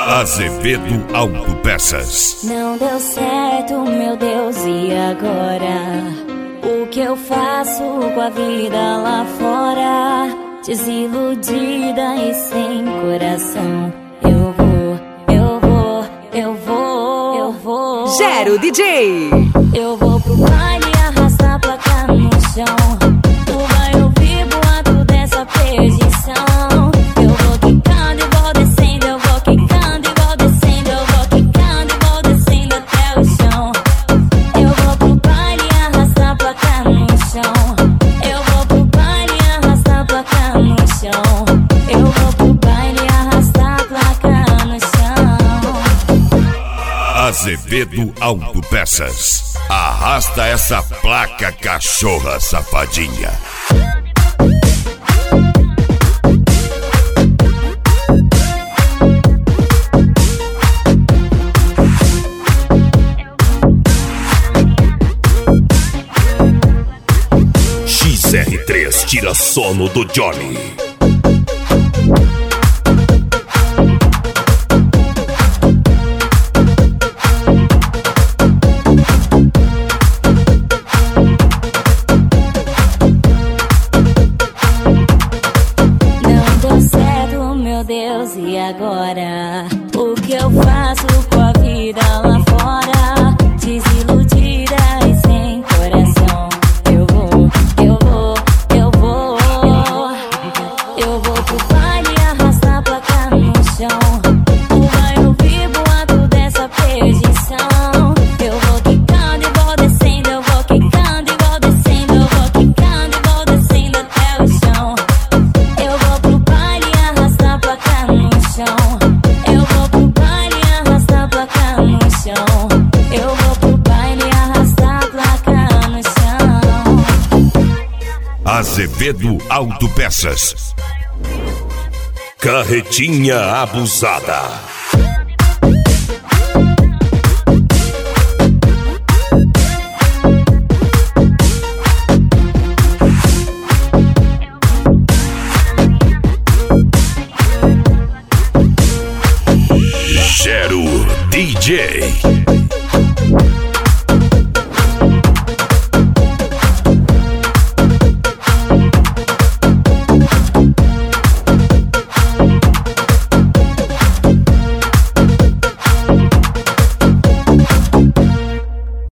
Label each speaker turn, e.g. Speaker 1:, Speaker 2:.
Speaker 1: Azevedo Autopeças.
Speaker 2: Não deu certo, meu Deus, e agora? O que eu faço com a vida lá fora? Desiludida e sem coração. Eu vou
Speaker 3: Gero DJ.
Speaker 2: Eu vou pro baile e arrastar a placa no chão. Tu vai ouvir boato dessa perdição. Eu vou quicando e vou descendo. Eu vou quicando e vou descendo. Eu vou quicando e vou descendo até o chão. Eu vou pro baile e arrastar a placa no chão. Eu vou pro baile e arrastar a placa no chão. Eu vou pro baile e arrastar a placa no chão.
Speaker 1: Azevedo Autopeças. Arrasta essa placa, cachorra safadinha. XR3 tira sono do Johnny.
Speaker 2: Deus, e agora? O que eu faço com a vida lá fora? Desiludida e sem coração. Eu vou pro baile e arrastar a placa no chão. Tu vai ouvir boato dessa perdição. Eu vou quicando e vou descendo. Eu vou quicando e vou descendo. Eu vou quicando e vou descendo até o chão. Eu vou pro baile e arrastar a placa no chão. Eu vou pro baile e arrastar a placa no chão. Eu vou pro baile e arrastar a placa no chão.
Speaker 1: Azevedo Autopeças. Carretinha abusada.